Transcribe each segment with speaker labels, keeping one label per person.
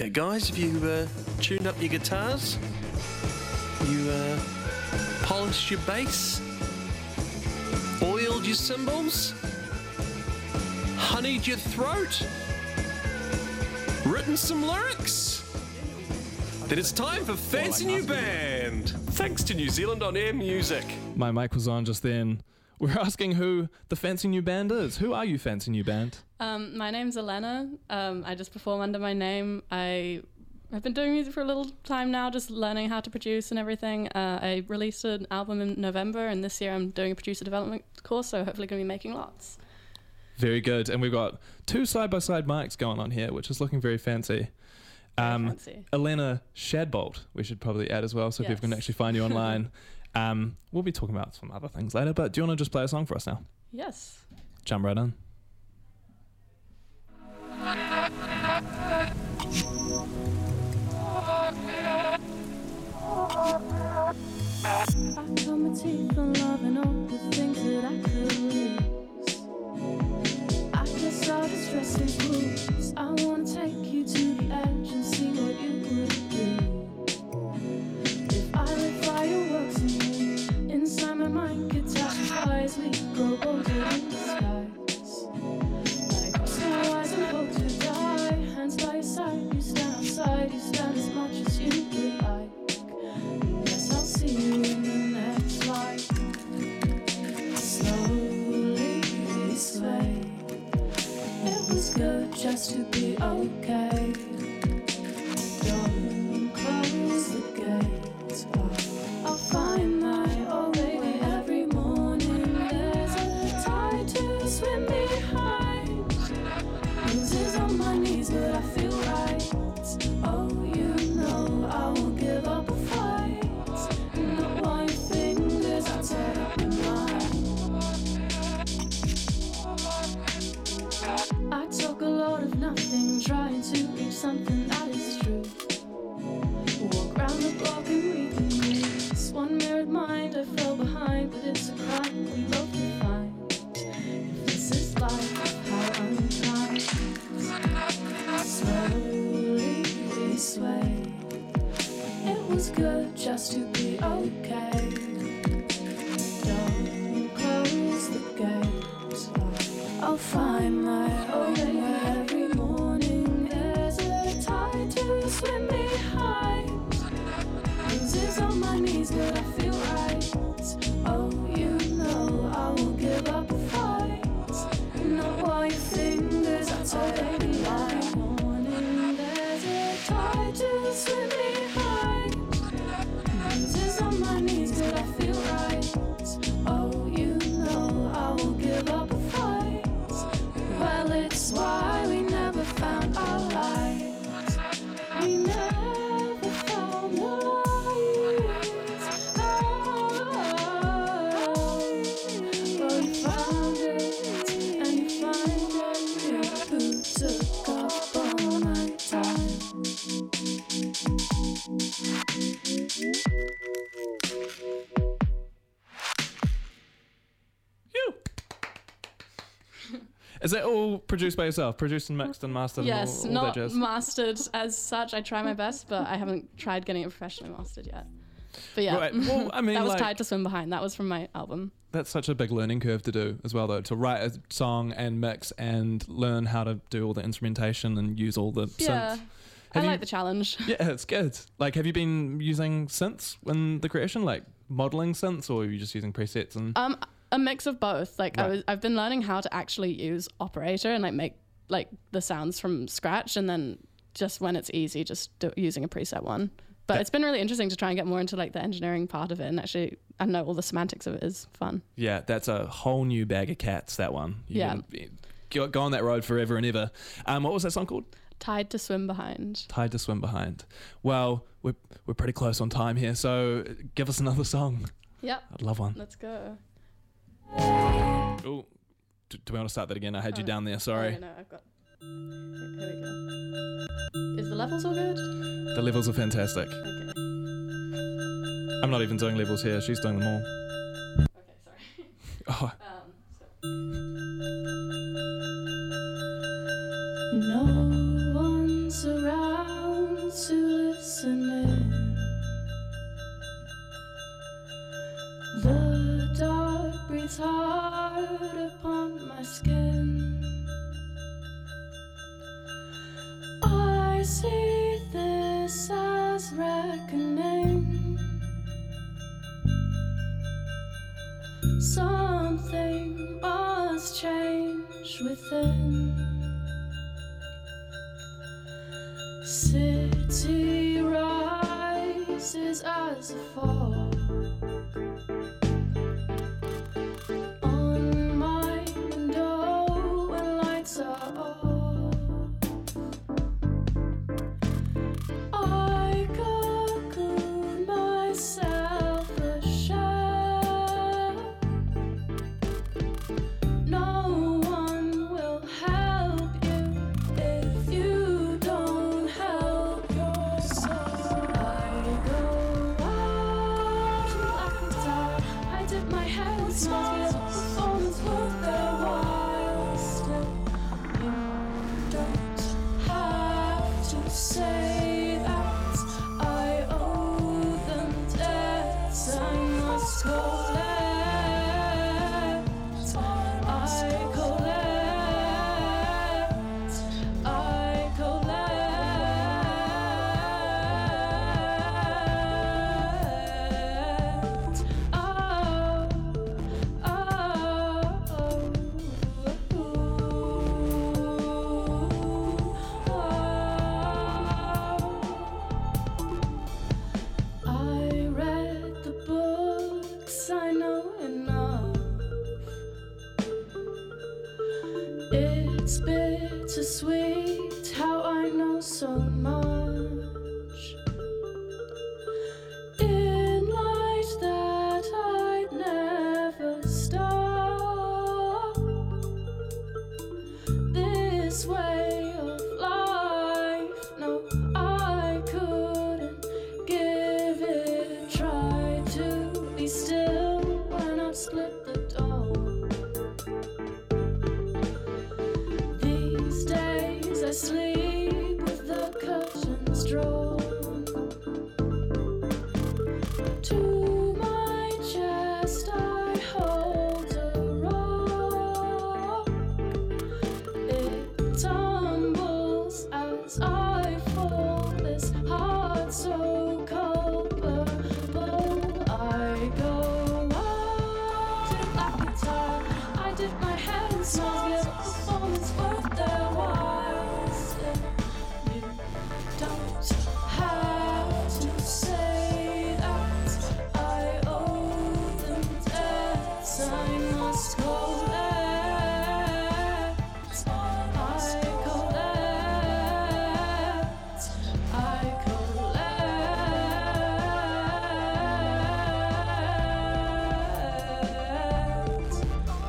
Speaker 1: Yeah, guys, have you tuned up your guitars? You polished your bass? Oiled your cymbals? Honeyed your throat? Written some lyrics? Then it's time for Fancy New Band, thanks to New Zealand On Air Music.
Speaker 2: My mic was on just then. We're asking who the Fancy New Band is. Who are you, Fancy New Band?
Speaker 3: My name's Elena. I just perform under my name. I've been doing music for a little time now, just learning how to produce and everything. I released an album in November, and this year I'm doing a producer development course, so hopefully going to be making lots.
Speaker 2: Very good. And we've got two side-by-side mics going on here, which is looking very fancy.
Speaker 3: Fancy.
Speaker 2: Elena Shadbolt, we should probably add as well, so people can actually find you online. We'll be talking about some other things later, but do you want to just play a song for us now?
Speaker 3: Yes.
Speaker 2: Jump right in.
Speaker 3: I cut my teeth on love and all the things that I could lose. I guess all the stress is blues. I wanna take you to the edge and see what you would do. If I lit fireworks in you, inside my mind catastrophize, we go bolder in the skies. Like snow eyes and hope to die, hands by your side, you stand outside, you stand as much as you would like. Yes, I'll see you in the next life. Slowly we sway. It was good just to be okay. Don't close the gates. I'll find my own way every morning. There's a tide to swim behind. Bruises on my knees, but I feel right. Oh, you know I won't give up a fight. Not one fingers, I'll tear up your mind. I talk a lot of nothing, trying to reach something that is true. Walk round the block and read the news. One mirrored mind, I fell behind, but it's a crime we both define. If this is life, how unkind. Slowly we sway. It was good just to be okay. Don't close the gates. I'll find my own way every morning. There's a tide to swim behind. Bruises on my knees, but I feel right. Oh, you know I won't give up a fight. Not while your fingers are tied in line. Morning, there's a tide to swim behind. Bruises on my knees, but I feel right. Oh, you know I won't give up a fight. Well, it's why we never found our light. We never found the light. Well, you found it, and you find it. Who took up all my time?
Speaker 2: Is that all produced by yourself? Produced and mixed and mastered
Speaker 3: Yes,
Speaker 2: and all
Speaker 3: not
Speaker 2: that jazz?
Speaker 3: mastered as such. I try my best, but I haven't tried getting it professionally mastered yet. But yeah,
Speaker 2: Right. Well, I mean,
Speaker 3: that was
Speaker 2: like,
Speaker 3: Tied to Swim Behind. That was from my album.
Speaker 2: that's such a big learning curve to do as well, though, to write a song and mix and learn how to do all the instrumentation and use all the
Speaker 3: Yeah,
Speaker 2: synths.
Speaker 3: I
Speaker 2: Have
Speaker 3: like
Speaker 2: you-
Speaker 3: the challenge.
Speaker 2: Yeah, it's good. Like, have you been using synths in the creation, like modeling synths, or are you just using presets? And
Speaker 3: A mix of both. Like
Speaker 2: Right.
Speaker 3: I've been learning how to actually use Operator and like make like the sounds from scratch, and then just when it's easy, just using a preset one. But it's been really interesting to try and get more into like the engineering part of it, and actually I know all the semantics of it is fun.
Speaker 2: yeah, that's a whole new bag of cats, that one. You
Speaker 3: Yeah.
Speaker 2: gotta go on that road forever and ever. What was that song called?
Speaker 3: Tied to Swim Behind.
Speaker 2: Tide to Swim Behind. Well, we're pretty close on time here, so give us another song.
Speaker 3: Yep.
Speaker 2: I'd love one.
Speaker 3: Let's go.
Speaker 2: Oh, do we want to start that again? I had you down there, sorry.
Speaker 3: Oh, no, I've got. Here we go. Is the levels all good?
Speaker 2: The levels are fantastic.
Speaker 3: Okay.
Speaker 2: I'm not even doing levels here, she's doing them all.
Speaker 3: Okay, sorry.
Speaker 2: Oh,
Speaker 3: No one's around to listen in. The dark breathes hard upon my skin. I see this as reckoning. Something must change within. City rises as a fog on my window when lights are off. I cocoon myself a shell. No one will help you if you don't help yourself. I go out like a dog. I dip my head in smiles. Performance worth their while. Still, you don't have to say that I owe them debts I must collect. I collect. I read the books, I know enough. It's bittersweet how I know so much. In light that I'd never stop. This way of life, no, I couldn't give it a try to be still when I split the dawn. These days I sleep with the curtains drawn. To my chest I hold a rock. It tumbles as I fall, this heart so culpable. I go out like a guitar. I dip my head in smiles. Get performance worth their while. Still, you don't have to say that I owe them debts I must collect. I collect.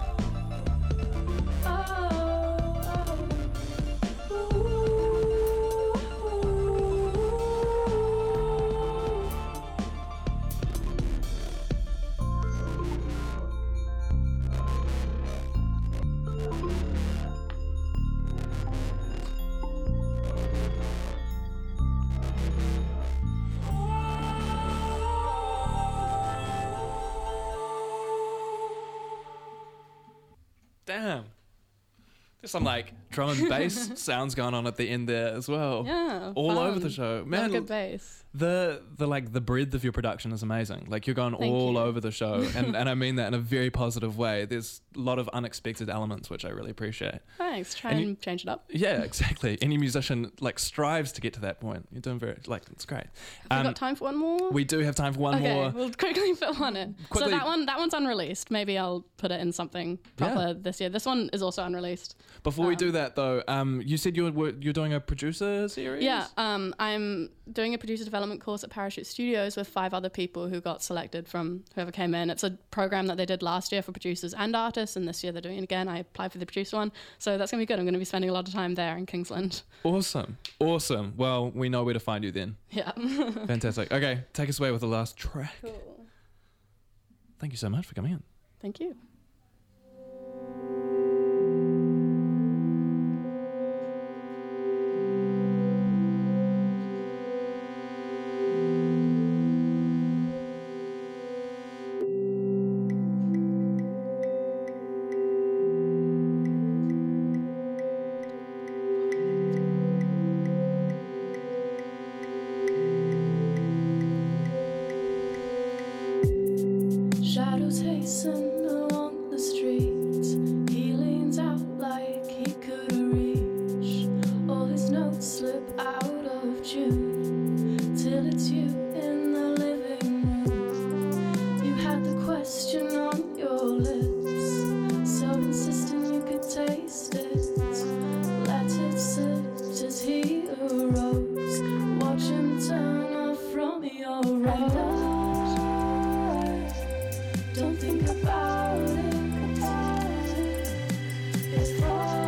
Speaker 2: Damn. There's some like drum and bass sounds going on at the end there as well.
Speaker 4: Yeah,
Speaker 2: All
Speaker 4: fun.
Speaker 2: over the show.
Speaker 4: Love
Speaker 2: Man,
Speaker 4: a good bass.
Speaker 2: the like the breadth of your production is amazing. Like you're going
Speaker 4: Thank
Speaker 2: all
Speaker 4: you.
Speaker 2: over the show, and I mean that in a very positive way. There's a lot of unexpected elements which I really appreciate.
Speaker 4: Thanks. Try
Speaker 2: And
Speaker 4: and
Speaker 2: you-
Speaker 4: change it up.
Speaker 2: Yeah, exactly. Any musician like strives to get to that point. You're doing very it's great.
Speaker 4: Have we got time for one more?
Speaker 2: We do have time for one
Speaker 4: okay,
Speaker 2: more.
Speaker 4: we'll quickly fit one in.
Speaker 2: Quickly-
Speaker 4: So that one's unreleased. Maybe I'll put it in something proper this year. This one is also unreleased.
Speaker 2: Before we do that though, you said you're doing a producer series.
Speaker 4: Yeah, I'm doing a producer development course at Parachute Studios with 5 other people who got selected from whoever came in. It's a program that they did last year for producers and artists, and this year they're doing it again. I applied for the producer one, so that's gonna be good. I'm gonna be spending a lot of time there in Kingsland.
Speaker 2: Awesome. Well, we know where to find you then.
Speaker 4: Yeah.
Speaker 2: Fantastic. Okay, take us away with the last track.
Speaker 4: Cool.
Speaker 2: Thank you so much for coming in.
Speaker 4: Thank you.
Speaker 3: June till it's you in the living room. You had the question on your lips, so insistent you could taste it. Let it sit as he arose. Watch him turn off from your road. Don't think about it. If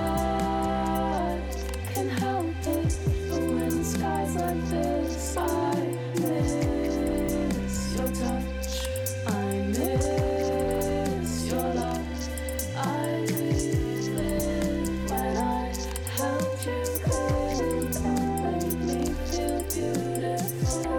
Speaker 3: I can help it, but when the sky's like this, I miss your touch, I miss your love, I relive when I held you close, made me feel beautiful.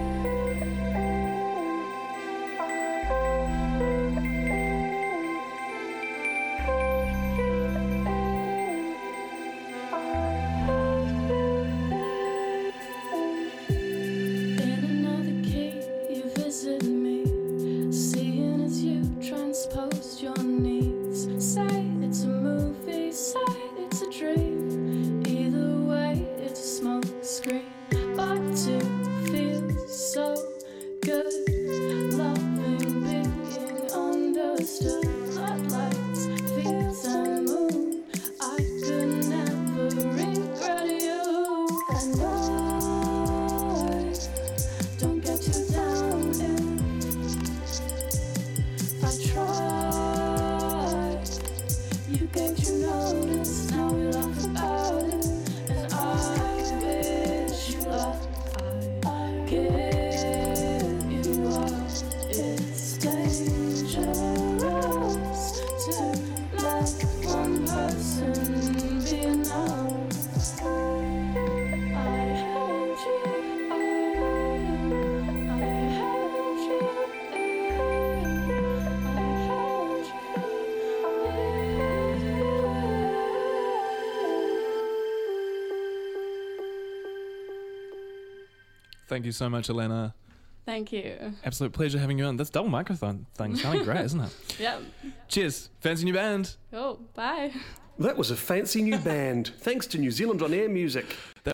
Speaker 3: In another key, you visit me, seeing as you transposed your needs. Say it's a movie, say it's a dream. Either way, it's a smoke screen. But to feel so good, loving, being understood. Floodlights, fields and moon. I could never regret you. And I don't get too down if I tried. You gave you notice, now we laugh about it. And I wish you luck. I give you up. It's dangerous to let one person be enough. I held you, I held you, I held you.
Speaker 2: Thank you so much, Elena.
Speaker 4: Thank you.
Speaker 2: Absolute pleasure having you on. This double microphone thing's sounding great, isn't it?
Speaker 4: Yep.
Speaker 2: Cheers. Fancy new band.
Speaker 4: Oh, bye.
Speaker 1: That was a fancy new band. Thanks to New Zealand On Air Music.